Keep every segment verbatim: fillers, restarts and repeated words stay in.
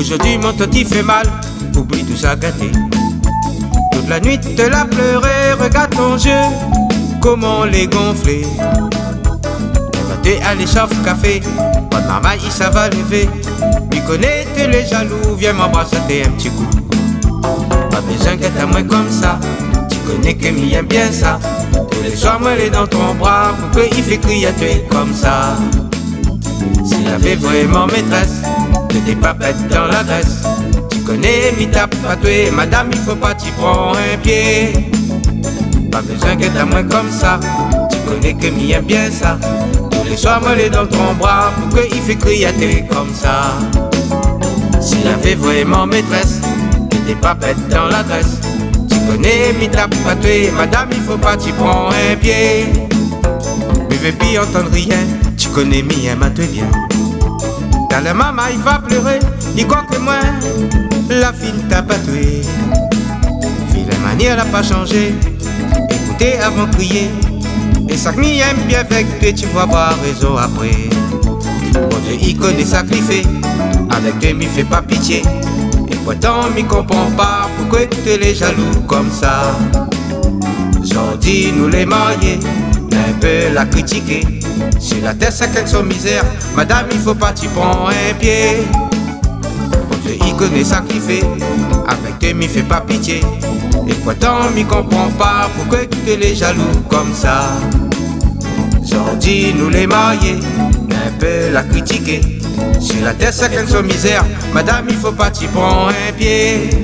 Aujourd'hui mon toti fait mal, oublie tout ça gâté. Toute la nuit te la pleurer, regarde ton jeu, comment les gonfler. T'es allé chauffe café, pas de marmaille, ça va lever. Lui connaît, t'es les jaloux, viens m'embrasser, t'es un petit coup. Pas besoin qu'être à moi comme ça, tu connais que m'y aime bien ça. Tous les soirs, moi, les dans ton bras, pourquoi il fait crier à tuer comme ça? S'il avait vraiment maîtresse, t'étais pas bête dans la graisse. Tu connais, m'y tape pas tuer, madame, il faut pas t'y prendre un pied. Pas besoin qu'être à moi comme ça, tu connais que m'y aime bien ça. Les soirs moi les dans ton bras, pourquoi il fait crier à tuer comme ça? S'il avait vraiment maîtresse, t'étais pas bête dans la graisse. Tu connais, m'y tape pas tuer, madame il faut pas t'y prendre un pied. Mais veux plus entendre rien, tu connais m'y aime à tuer bien. Dans la maman il va pleurer, il croit que moi, la fille t'a pas tué. Fille la manière n'a pas changé, écoutez avant de crier. Et ça que m'y aime bien avec toi, tu vas avoir raison après. Mon Dieu, il connaît ça qu'il fait, avec toi, m'y fait pas pitié. Et pourtant, m'y comprend pas, pourquoi tu es les jaloux comme ça. Aujourd'hui, nous les mariés, un peu la critiquer. Sur la terre, ça qu'elle son misère, madame, il faut pas t'y prendre un pied. Mon Dieu, il connaît ça qu'il fait, avec toi, m'y fait pas pitié. Et pourtant, m'y comprend pas, pourquoi tu es les jaloux comme ça. Aujourd'hui, nous les mariés, un peu la critiquer. Sur la terre, c'est qu'elle soit misère, madame, il faut pas t'y prendre un pied.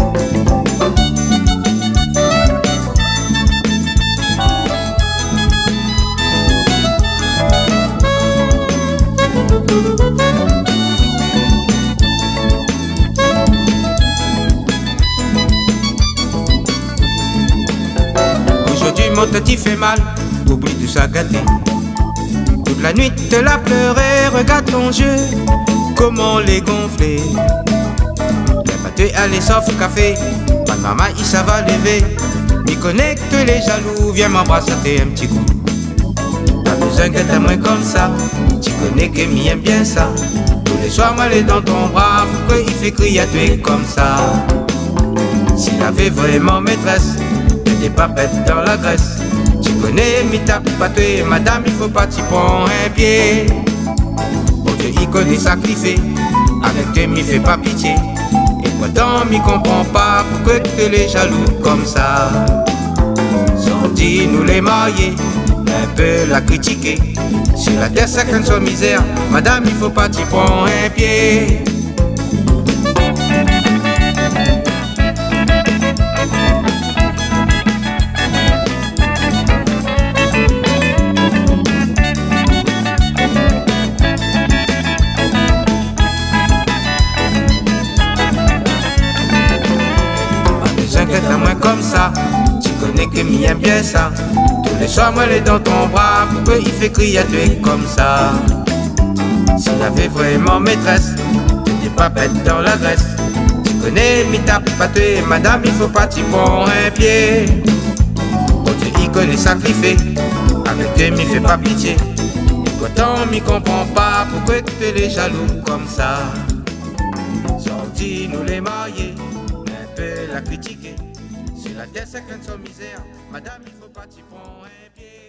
Aujourd'hui, mon toti fait mal, oublie tout ça gâté. Toute la nuit te la pleurer, regarde ton jeu, comment les gonfler. Les pâtés aller sauf café, pas de maman il ça va lever. M'y connecte les jaloux, viens m'embrasser, t'es un petit coup. Pas besoin d'être à moi comme ça, tu connais que m'y aime bien ça. Tous les soirs moi les dans ton bras, pourquoi il fait crier à tuer comme ça? S'il avait vraiment maîtresse, t'étais pas bête dans la graisse. Tu connais, m'y tape pas tuer, madame, il faut pas t'y prendre un pied. Bon Dieu, il connaît ça qu'il fait, avec toi, m'y fait pas pitié. Et pourtant, m'y comprend pas, pourquoi tu es les jaloux comme ça. Sorti, nous les mariés, un peu la critiquer. Sur la terre, ça qu'elle soit misère, madame, il faut pas t'y prendre un pied. T'inquiète à moi comme ça, tu connais que m'y aime bien ça. Tous les soirs moi les dans ton bras, pourquoi il fait crier à tuer comme ça? S'il avait vraiment maîtresse, t'étais pas bête dans la graisse. Tu connais, m'y tape pas tuer, madame il faut pas t'y prendre un pied. Bon Dieu il connaît ça qu'il fait, avec toi m'y fait pas pitié. Et pourtant m'y comprend pas, pourquoi tu es les jaloux comme ça. Sorti nous les mariés, la critiquer. Sur la terre, c'est qu'elle soit misère, madame, il faut pas t'y prendre un pied.